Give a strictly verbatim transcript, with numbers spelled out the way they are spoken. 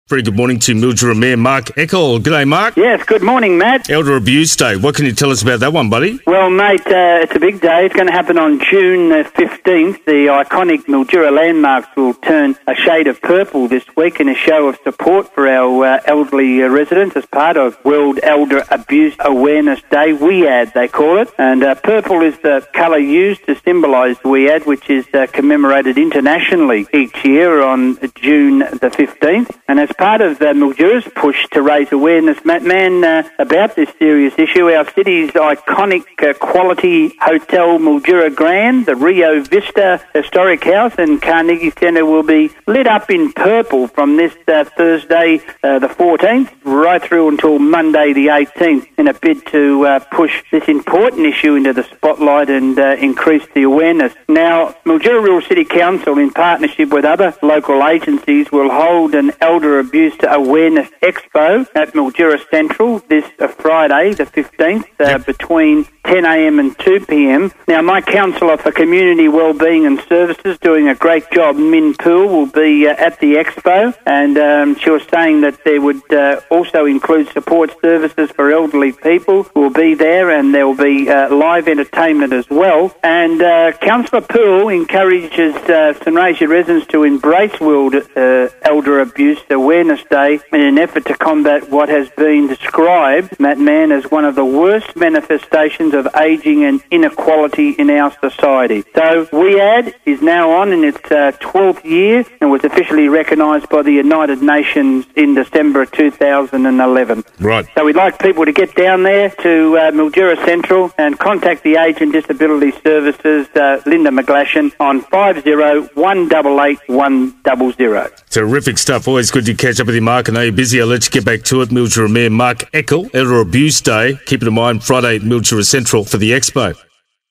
Very good morning to Mildura Mayor Mark Eckel. G'day, Mark. Yes, good morning, Matt. Elder Abuse Day. What can you tell us about that one, buddy? Well, mate, uh, it's a big day. It's going to happen on June fifteenth. The iconic Mildura landmarks will turn a shade of purple this week in a show of support for our uh, elderly uh, residents as part of World Elder Abuse Awareness Day, W E A D they call it. And uh, purple is the colour used to symbolise W E A D, which is uh, commemorated internationally each year on June the fifteenth. And as part of uh, Mildura's push to raise awareness, Matt, man, uh, about this serious issue, our city's iconic uh, quality hotel Mildura Grand, the Rio Vista Historic House and Carnegie Centre will be lit up in purple from this uh, Thursday uh, the fourteenth right through until Monday the eighteenth in a bid to uh, push this important issue into the spotlight and uh, increase the awareness. Now, Mildura Rural City Council, in partnership with other local agencies, will hold an Elder Abuse Awareness Expo at Mildura Central this uh, Friday, the fifteenth, uh, yep. between ten a m and two p m. Now, my Councillor for Community Wellbeing and Services, doing a great job, Min Poole, will be uh, at the expo, and um, she was saying that there would uh, also include support services for elderly people who will be there, and there will be uh, live entertainment as well. And uh, Councillor Poole encourages uh, Sunraysia residents to embrace World uh, Elder Abuse Awareness Day in an effort to combat what has been described, Matt Mann, as one of the worst manifestations of ageing and inequality in our society. So W E A D is now on in its uh, twelfth year and was officially recognised by the United Nations in December two thousand eleven. Right. So we'd like people to get down there to uh, Mildura Central and contact the Age and Disability Services, uh, Linda McGlashan, on five zero one eight eight one zero zero. Terrific stuff. Always good to catch up with you, Mark. I know you're busy. I'll let you get back to it. Mildura Mayor Mark Eckel, Elder Abuse Day. Keep it in mind, Friday at Mildura Central for the Expo.